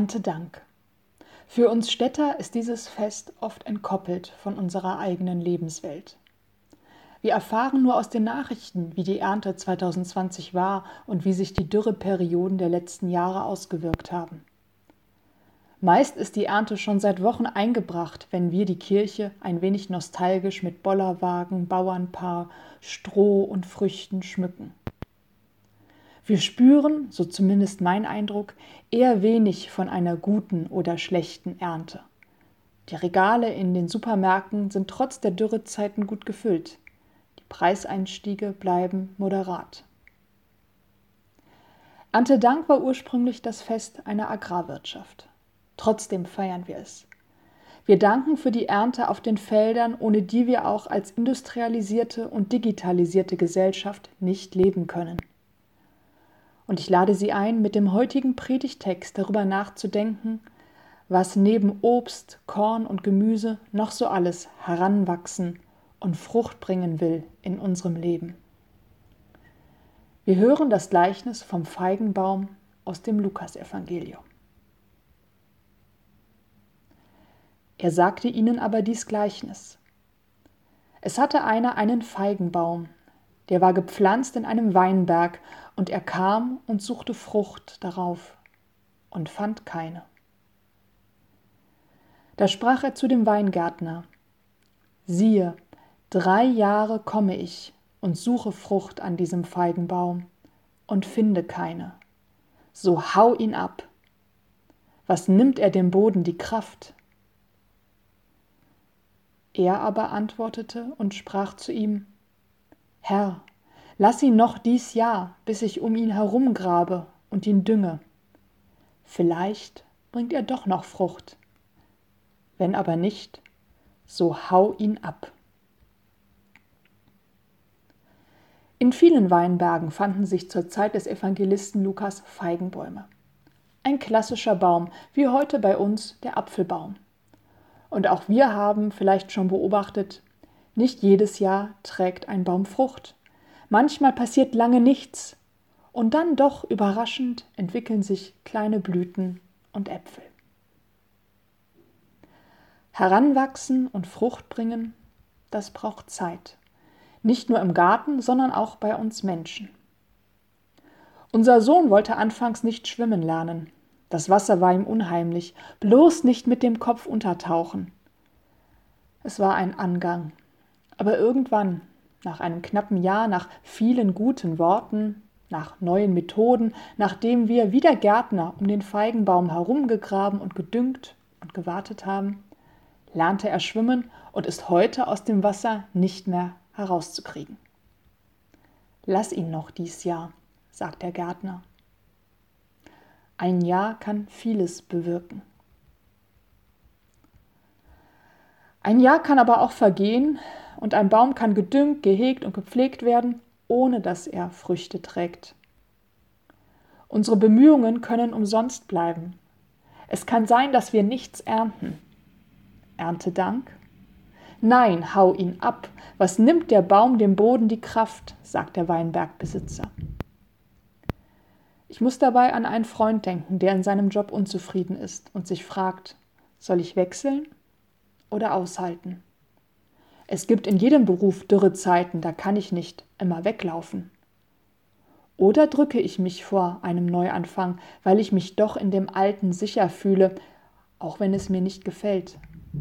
Erntedank. Für uns Städter ist dieses Fest oft entkoppelt von unserer eigenen Lebenswelt. Wir erfahren nur aus den Nachrichten, wie die Ernte 2020 war und wie sich die Dürreperioden der letzten Jahre ausgewirkt haben. Meist ist die Ernte schon seit Wochen eingebracht, wenn wir die Kirche ein wenig nostalgisch mit Bollerwagen, Bauernpaar, Stroh und Früchten schmücken. Wir spüren, so zumindest mein Eindruck, eher wenig von einer guten oder schlechten Ernte. Die Regale in den Supermärkten sind trotz der Dürrezeiten gut gefüllt. Die Preiseinstiege bleiben moderat. Erntedank war ursprünglich das Fest einer Agrarwirtschaft. Trotzdem feiern wir es. Wir danken für die Ernte auf den Feldern, ohne die wir auch als industrialisierte und digitalisierte Gesellschaft nicht leben können. Und ich lade Sie ein, mit dem heutigen Predigttext darüber nachzudenken, was neben Obst, Korn und Gemüse noch so alles heranwachsen und Frucht bringen will in unserem Leben. Wir hören das Gleichnis vom Feigenbaum aus dem Lukasevangelium. Er sagte ihnen aber dies Gleichnis. Es hatte einer einen Feigenbaum, der war gepflanzt in einem Weinberg, und er kam und suchte Frucht darauf und fand keine. Da sprach er zu dem Weingärtner: Siehe, 3 Jahre komme ich und suche Frucht an diesem Feigenbaum und finde keine. So hau ihn ab. Was nimmt er dem Boden die Kraft? Er aber antwortete und sprach zu ihm: Herr, lass ihn noch dies Jahr, bis ich um ihn herumgrabe und ihn dünge. Vielleicht bringt er doch noch Frucht. Wenn aber nicht, so hau ihn ab. In vielen Weinbergen fanden sich zur Zeit des Evangelisten Lukas Feigenbäume. Ein klassischer Baum, wie heute bei uns der Apfelbaum. Und auch wir haben vielleicht schon beobachtet, nicht jedes Jahr trägt ein Baum Frucht. Manchmal passiert lange nichts und dann doch überraschend entwickeln sich kleine Blüten und Äpfel. Heranwachsen und Frucht bringen, das braucht Zeit. Nicht nur im Garten, sondern auch bei uns Menschen. Unser Sohn wollte anfangs nicht schwimmen lernen. Das Wasser war ihm unheimlich, bloß nicht mit dem Kopf untertauchen. Es war ein Angang. Aber irgendwann, nach einem knappen Jahr, nach vielen guten Worten, nach neuen Methoden, nachdem wir wie der Gärtner um den Feigenbaum herumgegraben und gedüngt und gewartet haben, lernte er schwimmen und ist heute aus dem Wasser nicht mehr herauszukriegen. Lass ihn noch dies Jahr, sagt der Gärtner. Ein Jahr kann vieles bewirken. Ein Jahr kann aber auch vergehen und ein Baum kann gedüngt, gehegt und gepflegt werden, ohne dass er Früchte trägt. Unsere Bemühungen können umsonst bleiben. Es kann sein, dass wir nichts ernten. Erntedank? Nein, hau ihn ab. Was nimmt der Baum dem Boden die Kraft, sagt der Weinbergbesitzer. Ich muss dabei an einen Freund denken, der in seinem Job unzufrieden ist und sich fragt, soll ich wechseln oder aushalten? Es gibt in jedem Beruf Dürrezeiten, da kann ich nicht immer weglaufen. Oder drücke ich mich vor einem Neuanfang, weil ich mich doch in dem Alten sicher fühle, auch wenn es mir nicht gefällt?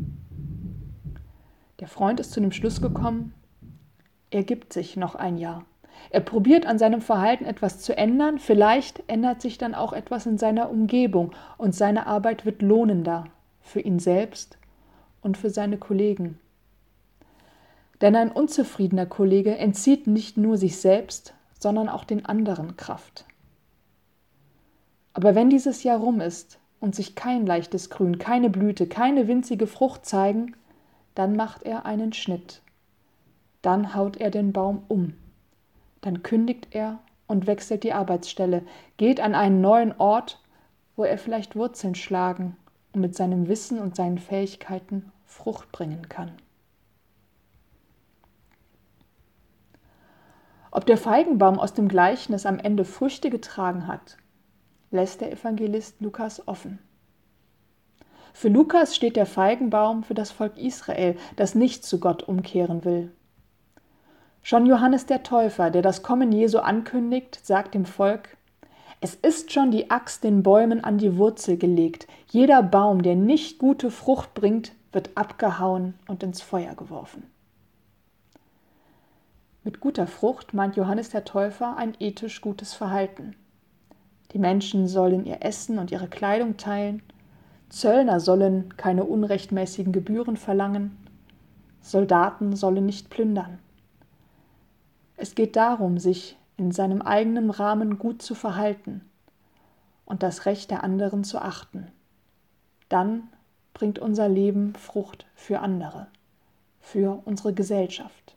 Der Freund ist zu dem Schluss gekommen, er gibt sich noch ein Jahr. Er probiert an seinem Verhalten etwas zu ändern, vielleicht ändert sich dann auch etwas in seiner Umgebung und seine Arbeit wird lohnender für ihn selbst und für seine Kollegen. Denn ein unzufriedener Kollege entzieht nicht nur sich selbst, sondern auch den anderen Kraft. Aber wenn dieses Jahr rum ist und sich kein leichtes Grün, keine Blüte, keine winzige Frucht zeigen, dann macht er einen Schnitt. Dann haut er den Baum um. Dann kündigt er und wechselt die Arbeitsstelle, geht an einen neuen Ort, wo er vielleicht Wurzeln schlagen und mit seinem Wissen und seinen Fähigkeiten Frucht bringen kann. Ob der Feigenbaum aus dem Gleichnis am Ende Früchte getragen hat, lässt der Evangelist Lukas offen. Für Lukas steht der Feigenbaum für das Volk Israel, das nicht zu Gott umkehren will. Schon Johannes der Täufer, der das Kommen Jesu ankündigt, sagt dem Volk: Es ist schon die Axt den Bäumen an die Wurzel gelegt. Jeder Baum, der nicht gute Frucht bringt, wird abgehauen und ins Feuer geworfen. Mit guter Frucht meint Johannes der Täufer ein ethisch gutes Verhalten. Die Menschen sollen ihr Essen und ihre Kleidung teilen, Zöllner sollen keine unrechtmäßigen Gebühren verlangen, Soldaten sollen nicht plündern. Es geht darum, sich in seinem eigenen Rahmen gut zu verhalten und das Recht der anderen zu achten. Dann bringt unser Leben Frucht für andere, für unsere Gesellschaft.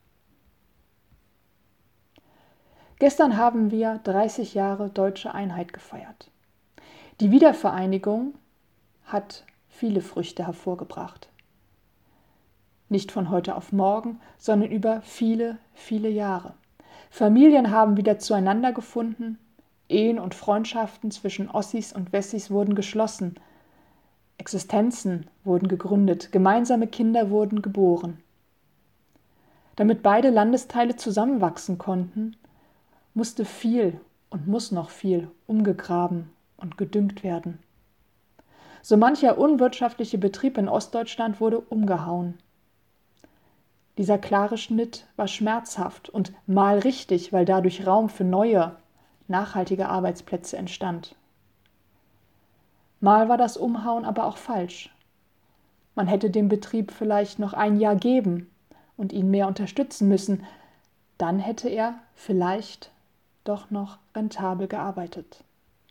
Gestern haben wir 30 Jahre deutsche Einheit gefeiert. Die Wiedervereinigung hat viele Früchte hervorgebracht. Nicht von heute auf morgen, sondern über viele, viele Jahre. Familien haben wieder zueinander gefunden, Ehen und Freundschaften zwischen Ossis und Wessis wurden geschlossen, Existenzen wurden gegründet, gemeinsame Kinder wurden geboren. Damit beide Landesteile zusammenwachsen konnten, musste viel und muss noch viel umgegraben und gedüngt werden. So mancher unwirtschaftliche Betrieb in Ostdeutschland wurde umgehauen. Dieser klare Schnitt war schmerzhaft und mal richtig, weil dadurch Raum für neue, nachhaltige Arbeitsplätze entstand. Mal war das Umhauen aber auch falsch. Man hätte dem Betrieb vielleicht noch ein Jahr geben und ihn mehr unterstützen müssen. Dann hätte er vielleicht doch noch rentabel gearbeitet.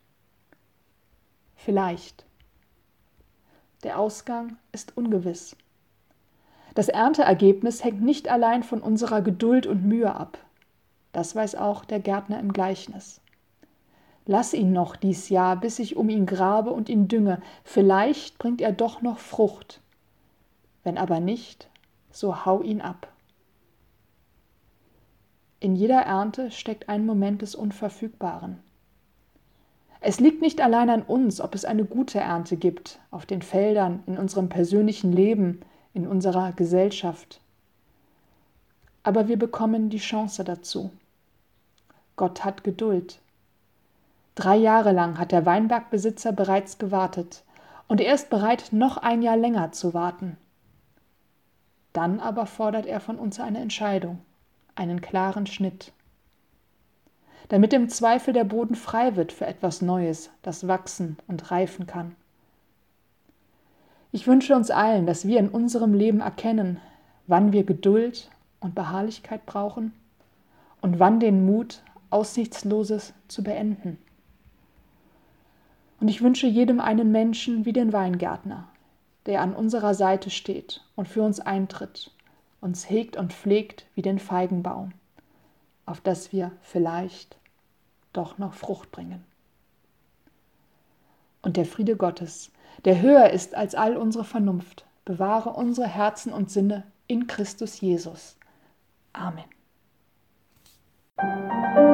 Vielleicht. Der Ausgang ist ungewiss. Das Ernteergebnis hängt nicht allein von unserer Geduld und Mühe ab. Das weiß auch der Gärtner im Gleichnis. Lass ihn noch dies Jahr, bis ich um ihn grabe und ihn dünge. Vielleicht bringt er doch noch Frucht. Wenn aber nicht, so hau ihn ab. In jeder Ernte steckt ein Moment des Unverfügbaren. Es liegt nicht allein an uns, ob es eine gute Ernte gibt, auf den Feldern, in unserem persönlichen Leben, in unserer Gesellschaft. Aber wir bekommen die Chance dazu. Gott hat Geduld. 3 Jahre lang hat der Weinbergbesitzer bereits gewartet und er ist bereit, noch ein Jahr länger zu warten. Dann aber fordert er von uns eine Entscheidung, einen klaren Schnitt. Damit im Zweifel der Boden frei wird für etwas Neues, das wachsen und reifen kann. Ich wünsche uns allen, dass wir in unserem Leben erkennen, wann wir Geduld und Beharrlichkeit brauchen und wann den Mut, Aussichtsloses zu beenden. Und ich wünsche jedem einen Menschen wie den Weingärtner, der an unserer Seite steht und für uns eintritt, uns hegt und pflegt wie den Feigenbaum, auf das wir vielleicht doch noch Frucht bringen. Und der Friede Gottes, der höher ist als all unsere Vernunft, bewahre unsere Herzen und Sinne in Christus Jesus. Amen.